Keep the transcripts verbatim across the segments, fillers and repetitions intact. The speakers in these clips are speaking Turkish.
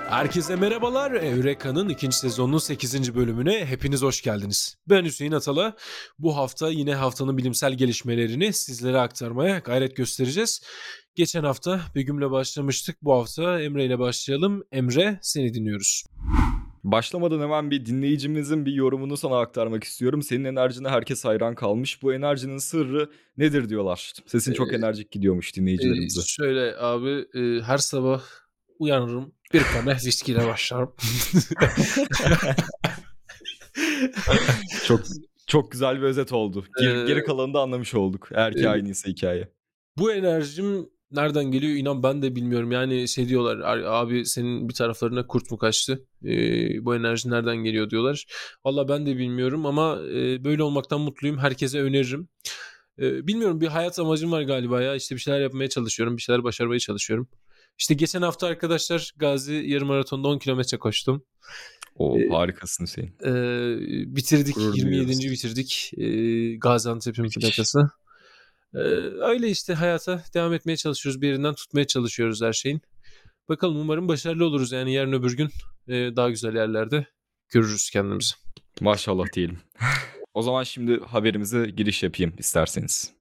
Herkese merhabalar. Eureka'nın ikinci sezonunun sekizinci bölümüne hepiniz hoş geldiniz. Ben Hüseyin Atala. Bu hafta yine haftanın bilimsel gelişmelerini sizlere aktarmaya gayret göstereceğiz. Geçen hafta Begüm'le başlamıştık. Bu hafta Emre ile başlayalım. Emre, seni dinliyoruz. Başlamadan hemen bir dinleyicimizin bir yorumunu sana aktarmak istiyorum. Senin enerjine herkes hayran kalmış. Bu enerjinin sırrı nedir diyorlar. Sesin çok Ee, enerjik gidiyormuş e, dinleyicilerimize. şöyle abi, e, her sabah uyanırım. Bir kadeh viskiyle başlarım. Çok çok güzel bir özet oldu. Geri, Ee, geri kalanını da anlamış olduk. Eğer ki e, aynıysa hikaye. Bu enerjim nereden geliyor inan ben de bilmiyorum. Yani şey diyorlar, abi senin bir taraflarına kurt mu kaçtı? Ee, bu enerji nereden geliyor diyorlar. Valla ben de bilmiyorum ama e, böyle olmaktan mutluyum. Herkese öneririm. Ee, bilmiyorum, bir hayat amacım var galiba ya. İşte bir şeyler yapmaya çalışıyorum. Bir şeyler başarmaya çalışıyorum. İşte geçen hafta arkadaşlar Gazi yarım maratonda on kilometre koştum. Ee, O harikasın Hüseyin. e, Bitirdik, Gurur yirmi duyuyoruz. yedinci bitirdik. Ee, Gaziantep'in Müthiş. plakası. Ee, öyle işte hayata devam etmeye çalışıyoruz. Bir yerinden tutmaya çalışıyoruz her şeyin. Bakalım, umarım başarılı oluruz. Yani yarın öbür gün e, daha güzel yerlerde görürüz kendimizi. Maşallah diyelim. O zaman şimdi haberimize giriş yapayım isterseniz.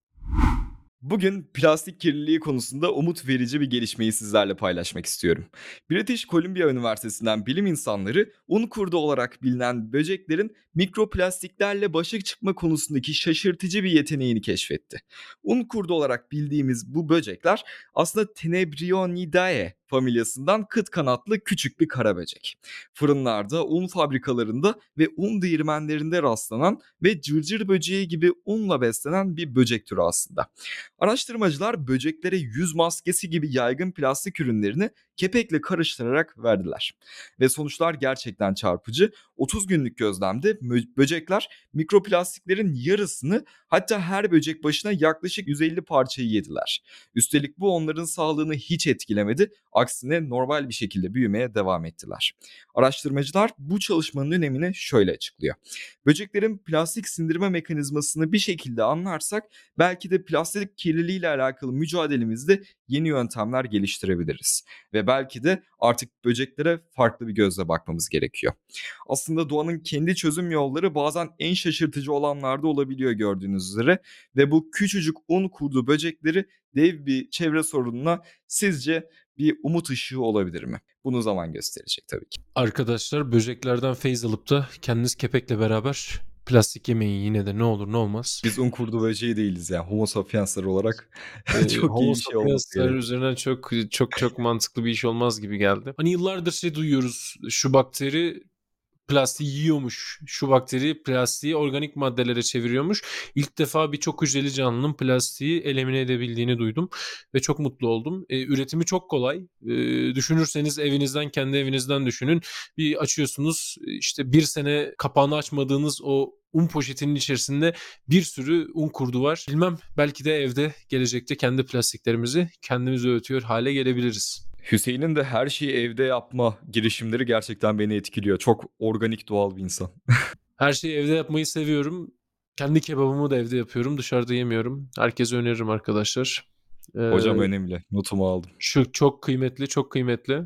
Bugün plastik kirliliği konusunda umut verici bir gelişmeyi sizlerle paylaşmak istiyorum. British Columbia Üniversitesi'nden bilim insanları un kurdu olarak bilinen böceklerin mikroplastiklerle başa çıkma konusundaki şaşırtıcı bir yeteneğini keşfetti. Un kurdu olarak bildiğimiz bu böcekler aslında Tenebrionidae familyasından kıt kanatlı küçük bir kara böcek. Fırınlarda, un fabrikalarında ve un değirmenlerinde rastlanan ve cırcır böceği gibi unla beslenen bir böcek türü aslında. Araştırmacılar böceklere yüz maskesi gibi yaygın plastik ürünlerini kepekle karıştırarak verdiler. Ve sonuçlar gerçekten çarpıcı. otuz günlük gözlemde mö- böcekler mikroplastiklerin yarısını, hatta her böcek başına yaklaşık yüz elli parçayı yediler. Üstelik bu onların sağlığını hiç etkilemedi. Aksine normal bir şekilde büyümeye devam ettiler. Araştırmacılar bu çalışmanın önemini şöyle açıklıyor. Böceklerin plastik sindirme mekanizmasını bir şekilde anlarsak belki de plastik kirliliği ile alakalı mücadelemizde yeni yöntemler geliştirebiliriz. Ve belki de artık böceklere farklı bir gözle bakmamız gerekiyor. Aslında doğanın kendi çözüm yolları bazen en şaşırtıcı olanlarda olabiliyor gördüğünüz üzere. Ve bu küçücük un kurdu böcekleri dev bir çevre sorununa sizce bir umut ışığı olabilir mi? Bunu zaman gösterecek tabii ki. Arkadaşlar, böceklerden feyz alıp da kendiniz kepekle beraber plastik yemeyin, yine de ne olur ne olmaz. Biz un kurdu böceği değiliz yani, homo sapiensler olarak Ee, çok Homo iyi bir şey olması sapiensler gerek. üzerinden çok çok çok mantıklı bir iş olmaz gibi geldi. Hani yıllardır şey duyuyoruz. Şu bakteri plastiği yiyormuş. Şu bakteri plastiği organik maddelere çeviriyormuş. İlk defa bir çok hücreli canlının plastiği elimine edebildiğini duydum ve çok mutlu oldum. E, üretimi çok kolay. E, düşünürseniz evinizden, kendi evinizden düşünün. Bir açıyorsunuz, işte bir sene kapağını açmadığınız o un poşetinin içerisinde bir sürü un kurdu var. Bilmem, belki de evde gelecekte kendi plastiklerimizi kendimiz öğütüyor hale gelebiliriz. Hüseyin'in de her şeyi evde yapma girişimleri gerçekten beni etkiliyor. Çok organik, doğal bir insan. Her şeyi evde yapmayı seviyorum. Kendi kebabımı da evde yapıyorum. Dışarıda yemiyorum. Herkese öneririm arkadaşlar. Ee, Hocam önemli. Notumu aldım. Şu çok kıymetli, çok kıymetli.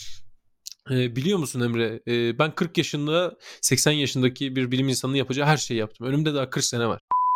Ee, biliyor musun Emre? Ee, ben kırk yaşında, seksen yaşındaki bir bilim insanının yapacağı her şeyi yaptım. Önümde daha kırk sene var.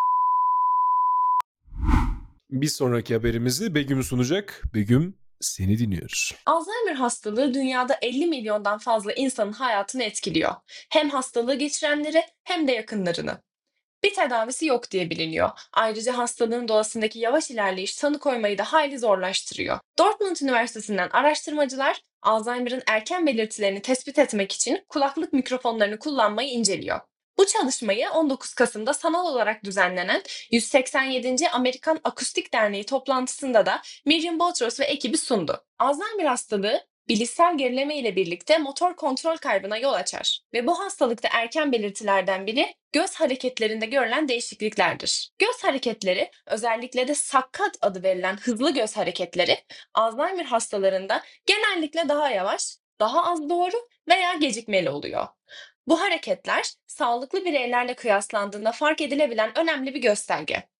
Bir sonraki haberimizi Begüm sunacak. Begüm, seni dinliyoruz. Alzheimer hastalığı dünyada elli milyondan fazla insanın hayatını etkiliyor. Hem hastalığı geçirenleri hem de yakınlarını. Bir tedavisi yok diye biliniyor. Ayrıca hastalığın doğasındaki yavaş ilerleyiş tanı koymayı da hayli zorlaştırıyor. Dortmund Üniversitesi'nden araştırmacılar Alzheimer'ın erken belirtilerini tespit etmek için kulaklık mikrofonlarını kullanmayı inceliyor. Bu çalışmayı on dokuz Kasım'da sanal olarak düzenlenen yüz seksen yedinci. Amerikan Akustik Derneği toplantısında da Miriam Botros ve ekibi sundu. Alzheimer hastalığı bilişsel gerileme ile birlikte motor kontrol kaybına yol açar ve bu hastalıkta erken belirtilerden biri göz hareketlerinde görülen değişikliklerdir. Göz hareketleri, özellikle de sakkat adı verilen hızlı göz hareketleri, Alzheimer hastalarında genellikle daha yavaş, daha az doğru veya gecikmeli oluyor. Bu hareketler sağlıklı bireylerle kıyaslandığında fark edilebilen önemli bir gösterge.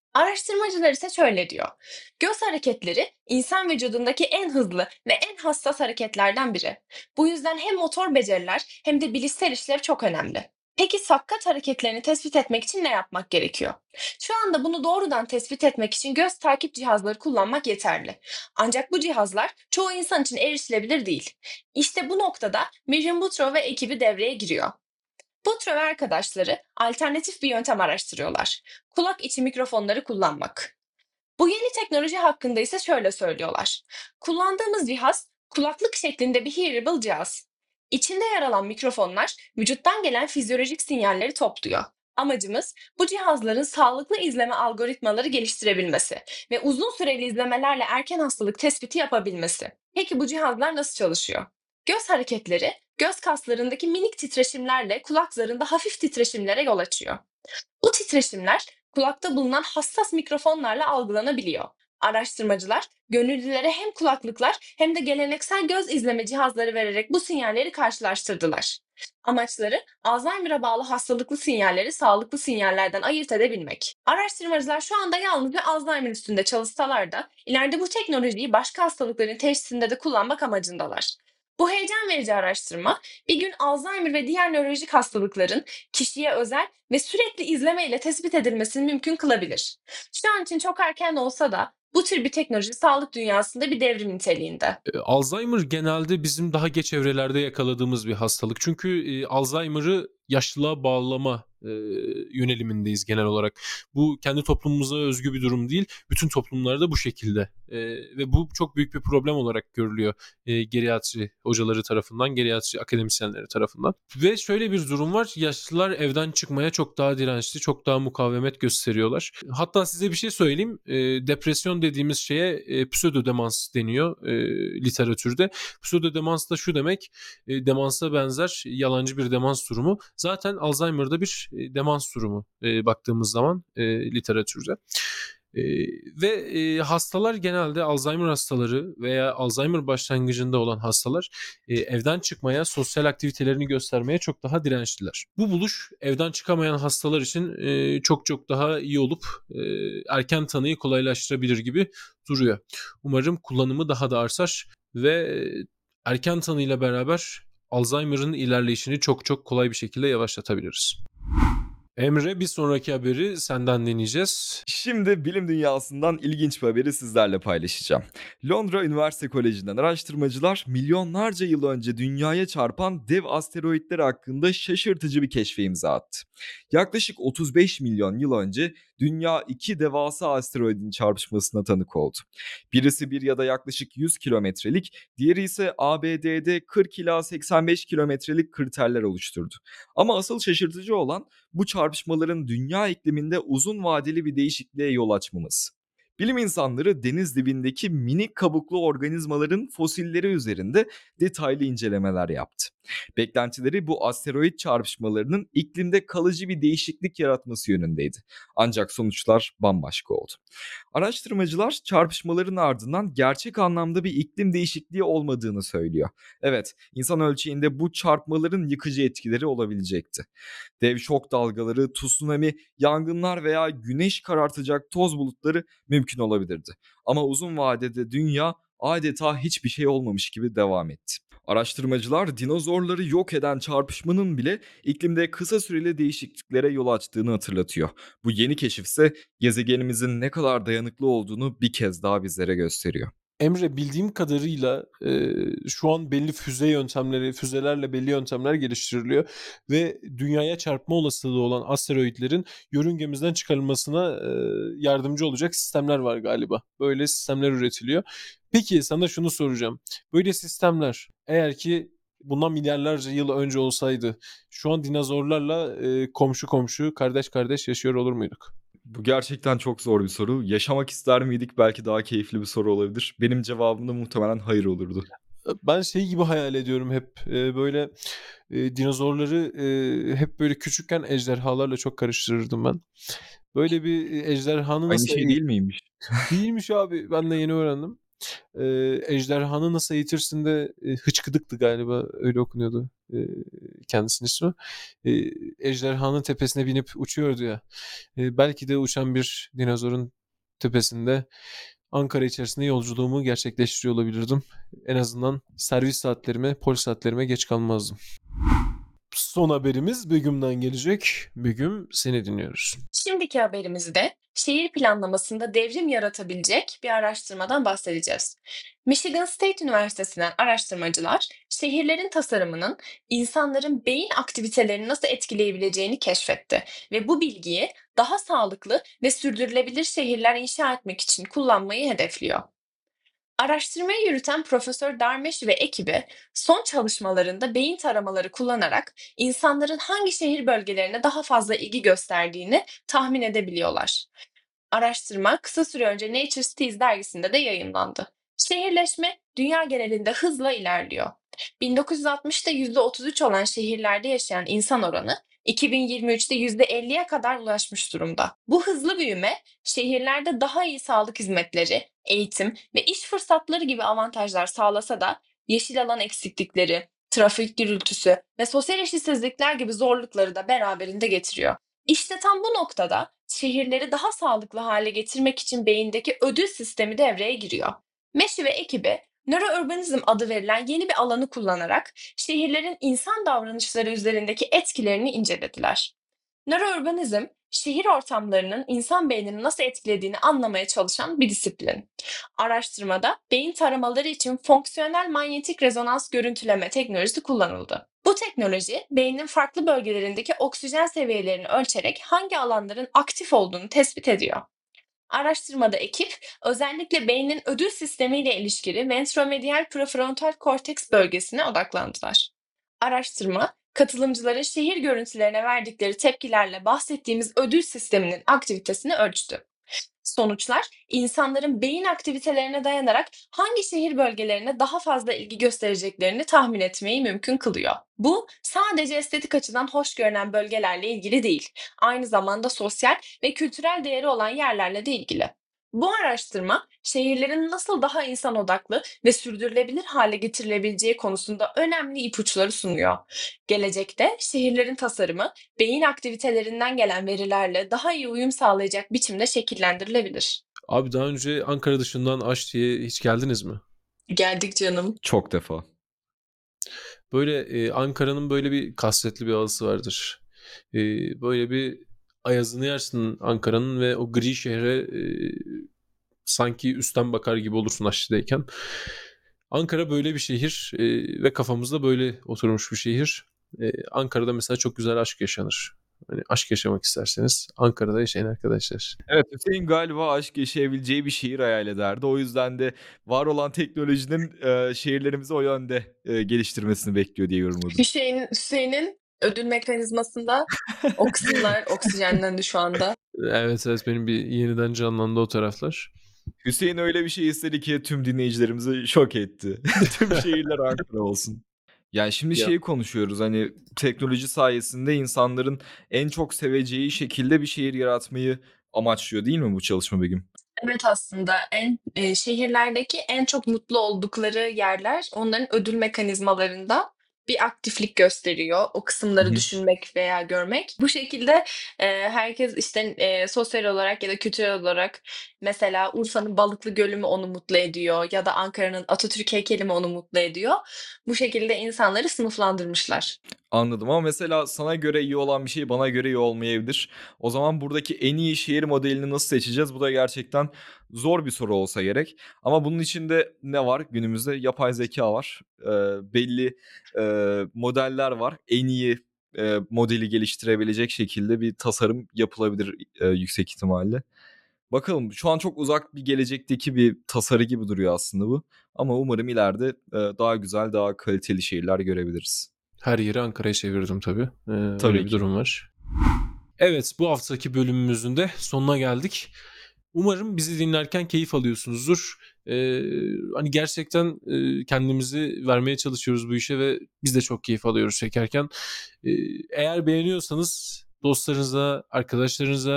Araştırmacılar ise şöyle diyor. Göz hareketleri insan vücudundaki en hızlı ve en hassas hareketlerden biri. Bu yüzden hem motor beceriler hem de bilişsel işlev çok önemli. Peki sakkat hareketlerini tespit etmek için ne yapmak gerekiyor? Şu anda bunu doğrudan tespit etmek için göz takip cihazları kullanmak yeterli. Ancak bu cihazlar çoğu insan için erişilebilir değil. İşte bu noktada Merriam-Boudreau ve ekibi devreye giriyor. Butro ve arkadaşları alternatif bir yöntem araştırıyorlar. Kulak içi mikrofonları kullanmak. Bu yeni teknoloji hakkında ise şöyle söylüyorlar. Kullandığımız cihaz kulaklık şeklinde bir hearable cihaz. İçinde yer alan mikrofonlar vücuttan gelen fizyolojik sinyalleri topluyor. Amacımız bu cihazların sağlıklı izleme algoritmaları geliştirebilmesi ve uzun süreli izlemelerle erken hastalık tespiti yapabilmesi. Peki bu cihazlar nasıl çalışıyor? Göz hareketleri, göz kaslarındaki minik titreşimlerle kulak zarında hafif titreşimlere yol açıyor. Bu titreşimler kulakta bulunan hassas mikrofonlarla algılanabiliyor. Araştırmacılar gönüllülere hem kulaklıklar hem de geleneksel göz izleme cihazları vererek bu sinyalleri karşılaştırdılar. Amaçları Alzheimer'a bağlı hastalıklı sinyalleri sağlıklı sinyallerden ayırt edebilmek. Araştırmacılar şu anda yalnızca Alzheimer üstünde çalışsalar da ileride bu teknolojiyi başka hastalıkların teşhisinde de kullanmak amacındalar. Bu heyecan verici araştırma bir gün Alzheimer ve diğer nörolojik hastalıkların kişiye özel ve sürekli izleme ile tespit edilmesini mümkün kılabilir. Şu an için çok erken olsa da bu tür bir teknoloji sağlık dünyasında bir devrim niteliğinde. E, Alzheimer genelde bizim daha geç evrelerde yakaladığımız bir hastalık. Çünkü e, Alzheimer'ı yaşlılığa bağlama e, yönelimindeyiz genel olarak. Bu kendi toplumumuza özgü bir durum değil. Bütün toplumlarda bu şekilde. E, ve bu çok büyük bir problem olarak görülüyor e, geriatri hocaları tarafından, geriatri akademisyenleri tarafından. Ve şöyle bir durum var. Yaşlılar evden çıkmaya çok daha dirençli, çok daha mukavemet gösteriyorlar. Hatta size bir şey söyleyeyim. E, depresyon dediğimiz şeye e, pseudodemans deniyor e, literatürde. Pseudodemans da şu demek, e, demansa benzer yalancı bir demans durumu. Zaten Alzheimer'da bir e, demans durumu e, baktığımız zaman e, literatürde. E, ve e, hastalar genelde Alzheimer hastaları veya Alzheimer başlangıcında olan hastalar e, evden çıkmaya, sosyal aktivitelerini göstermeye çok daha dirençliler. Bu buluş evden çıkamayan hastalar için e, çok çok daha iyi olup e, erken tanıyı kolaylaştırabilir gibi duruyor. Umarım kullanımı daha da artar ve erken tanıyla beraber Alzheimer'ın ilerleyişini çok çok kolay bir şekilde yavaşlatabiliriz. Emre, bir sonraki haberi senden dinleyeceğiz. Şimdi bilim dünyasından ilginç bir haberi sizlerle paylaşacağım. Londra Üniversite Koleji'nden araştırmacılar milyonlarca yıl önce dünyaya çarpan dev asteroitler hakkında şaşırtıcı bir keşfe imza attı. Yaklaşık otuz beş milyon yıl önce dünya iki devasa asteroidin çarpışmasına tanık oldu. Birisi bir ya da yaklaşık yüz kilometrelik, diğeri ise A B D'de kırk ila seksen beş kilometrelik kriterler oluşturdu. Ama asıl şaşırtıcı olan bu çarpışmaların dünya ikliminde uzun vadeli bir değişikliğe yol açmaması. Bilim insanları deniz dibindeki minik kabuklu organizmaların fosilleri üzerinde detaylı incelemeler yaptı. Beklentileri bu asteroid çarpışmalarının iklimde kalıcı bir değişiklik yaratması yönündeydi. Ancak sonuçlar bambaşka oldu. Araştırmacılar çarpışmaların ardından gerçek anlamda bir iklim değişikliği olmadığını söylüyor. Evet, insan ölçeğinde bu çarpmaların yıkıcı etkileri olabilecekti. Dev şok dalgaları, tsunami, yangınlar veya güneş karartacak toz bulutları mümkün olabilirdi. Ama uzun vadede dünya adeta hiçbir şey olmamış gibi devam etti. Araştırmacılar dinozorları yok eden çarpışmanın bile iklimde kısa süreli değişikliklere yol açtığını hatırlatıyor. Bu yeni keşif ise gezegenimizin ne kadar dayanıklı olduğunu bir kez daha bizlere gösteriyor. Emre, bildiğim kadarıyla e, şu an belli füze yöntemleri, füzelerle belli yöntemler geliştiriliyor ve dünyaya çarpma olasılığı olan asteroidlerin yörüngemizden çıkarılmasına e, yardımcı olacak sistemler var galiba. Böyle sistemler üretiliyor. Peki sana şunu soracağım. Böyle sistemler eğer ki bundan milyarlarca yıl önce olsaydı şu an dinozorlarla e, komşu komşu, kardeş kardeş yaşıyor olur muyduk? Bu gerçekten çok zor bir soru. Yaşamak ister miydik? Belki daha keyifli bir soru olabilir. Benim cevabım da muhtemelen hayır olurdu. Ben şey gibi hayal ediyorum hep e, böyle e, dinozorları e, hep böyle küçükken ejderhalarla çok karıştırırdım ben. Böyle bir e, ejderhanın Aynı nasıl şey eğ- değil miymiş? değilmiş abi, ben de yeni öğrendim. Eee, Ejderhanı Nasıl Eğitirsin de e, Hıçkıdık'tı galiba, öyle okunuyordu e, kendisinin ismi. E, ejderhanın tepesine binip uçuyordu ya. E, belki de uçan bir dinozorun tepesinde Ankara içerisinde yolculuğumu gerçekleştiriyor olabilirdim. En azından servis saatlerime, polis saatlerime geç kalmazdım. Son haberimiz Begüm'den gelecek. Begüm, seni dinliyoruz. Şimdiki haberimizde şehir planlamasında devrim yaratabilecek bir araştırmadan bahsedeceğiz. Michigan State Üniversitesi'nden araştırmacılar şehirlerin tasarımının insanların beyin aktivitelerini nasıl etkileyebileceğini keşfetti ve bu bilgiyi daha sağlıklı ve sürdürülebilir şehirler inşa etmek için kullanmayı hedefliyor. Araştırmayı yürüten Profesör Darmesh ve ekibi son çalışmalarında beyin taramaları kullanarak insanların hangi şehir bölgelerine daha fazla ilgi gösterdiğini tahmin edebiliyorlar. Araştırma kısa süre önce Nature Studies dergisinde de yayınlandı. Şehirleşme dünya genelinde hızla ilerliyor. bin dokuz yüz altmışta yüzde otuz üç olan şehirlerde yaşayan insan oranı iki bin yirmi üçte yüzde elliye kadar ulaşmış durumda. Bu hızlı büyüme şehirlerde daha iyi sağlık hizmetleri, eğitim ve iş fırsatları gibi avantajlar sağlasa da yeşil alan eksiklikleri, trafik gürültüsü ve sosyal eşitsizlikler gibi zorlukları da beraberinde getiriyor. İşte tam bu noktada şehirleri daha sağlıklı hale getirmek için beyindeki ödül sistemi devreye giriyor. Meşi ve ekibi nörourbanizm adı verilen yeni bir alanı kullanarak şehirlerin insan davranışları üzerindeki etkilerini incelediler. Nörourbanizm, şehir ortamlarının insan beynini nasıl etkilediğini anlamaya çalışan bir disiplin. Araştırmada beyin taramaları için fonksiyonel manyetik rezonans görüntüleme teknolojisi kullanıldı. Bu teknoloji, beynin farklı bölgelerindeki oksijen seviyelerini ölçerek hangi alanların aktif olduğunu tespit ediyor. Araştırmada ekip özellikle beynin ödül sistemiyle ilişkili ventromedial prefrontal korteks bölgesine odaklandılar. Araştırma, katılımcıların şehir görüntülerine verdikleri tepkilerle bahsettiğimiz ödül sisteminin aktivitesini ölçtü. Sonuçlar, insanların beyin aktivitelerine dayanarak hangi şehir bölgelerine daha fazla ilgi göstereceklerini tahmin etmeyi mümkün kılıyor. Bu, sadece estetik açıdan hoş görünen bölgelerle ilgili değil, aynı zamanda sosyal ve kültürel değeri olan yerlerle de ilgili. Bu araştırma, şehirlerin nasıl daha insan odaklı ve sürdürülebilir hale getirilebileceği konusunda önemli ipuçları sunuyor. Gelecekte şehirlerin tasarımı, beyin aktivitelerinden gelen verilerle daha iyi uyum sağlayacak biçimde şekillendirilebilir. Abi, daha önce Ankara dışından Aşti'ye hiç geldiniz mi? Geldik canım. Çok defa. Böyle e, Ankara'nın böyle bir kasvetli bir havası vardır. E, böyle bir ayazını yersin Ankara'nın ve o gri şehre e, sanki üstten bakar gibi olursun Aşti'deyken. Ankara böyle bir şehir e, ve kafamızda böyle oturmuş bir şehir. E, Ankara'da mesela çok güzel aşk yaşanır. Hani aşk yaşamak isterseniz Ankara'da yaşayın arkadaşlar. Evet, Hüseyin galiba aşk yaşayabileceği bir şehir hayal ederdi. O yüzden de var olan teknolojinin e, şehirlerimizi o yönde e, geliştirmesini bekliyor diye yorumladım. Hüseyin, Hüseyin'in ödül mekanizmasında o kısımlar oksijenlendi şu anda. Evet evet, benim bir yeniden canlandı o taraflar. Hüseyin öyle bir şey istedi ki tüm dinleyicilerimizi şok etti. Tüm şehirler Ankara olsun. Yani şimdi Ya. şeyi konuşuyoruz, hani teknoloji sayesinde insanların en çok seveceği şekilde bir şehir yaratmayı amaçlıyor değil mi bu çalışma Begüm? Evet, aslında en e, şehirlerdeki en çok mutlu oldukları yerler onların ödül mekanizmalarında bir aktiflik gösteriyor. O Hı kısımları hı. düşünmek veya görmek. Bu şekilde e, herkes işte e, sosyal olarak ya da kültürel olarak mesela Urfa'nın Balıklı Gölü mü onu mutlu ediyor ya da Ankara'nın Atatürk heykeli mi onu mutlu ediyor. Bu şekilde insanları sınıflandırmışlar. Anladım ama mesela sana göre iyi olan bir şey bana göre iyi olmayabilir. O zaman buradaki en iyi şehir modelini nasıl seçeceğiz? Bu da gerçekten zor bir soru olsa gerek. Ama bunun içinde ne var? Günümüzde yapay zeka var. Ee, belli e, modeller var. En iyi e, modeli geliştirebilecek şekilde bir tasarım yapılabilir e, yüksek ihtimalle. Bakalım, şu an çok uzak bir gelecekteki bir tasarı gibi duruyor aslında bu. Ama umarım ileride e, daha güzel, daha kaliteli şehirler görebiliriz. Her yeri Ankara'ya çevirdim tabii. Ee, öyle Tabii bir ki. durum var. Evet, bu haftaki bölümümüzün de sonuna geldik. Umarım bizi dinlerken keyif alıyorsunuzdur. Ee, hani gerçekten e, kendimizi vermeye çalışıyoruz bu işe ve biz de çok keyif alıyoruz çekerken. Ee, eğer beğeniyorsanız dostlarınıza, arkadaşlarınıza,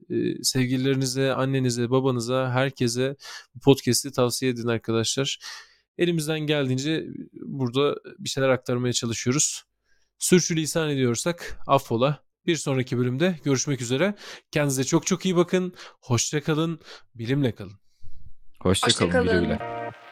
Ee, sevgililerinize, annenize, babanıza, herkese bu podcast'i tavsiye edin arkadaşlar. Elimizden geldiğince burada bir şeyler aktarmaya çalışıyoruz. Sürçülisan ediyorsak affola. Bir sonraki bölümde görüşmek üzere. Kendinize çok çok iyi bakın. Hoşça kalın. Bilimle kalın. Hoşça Hoşça kalın, güle kalın. güle.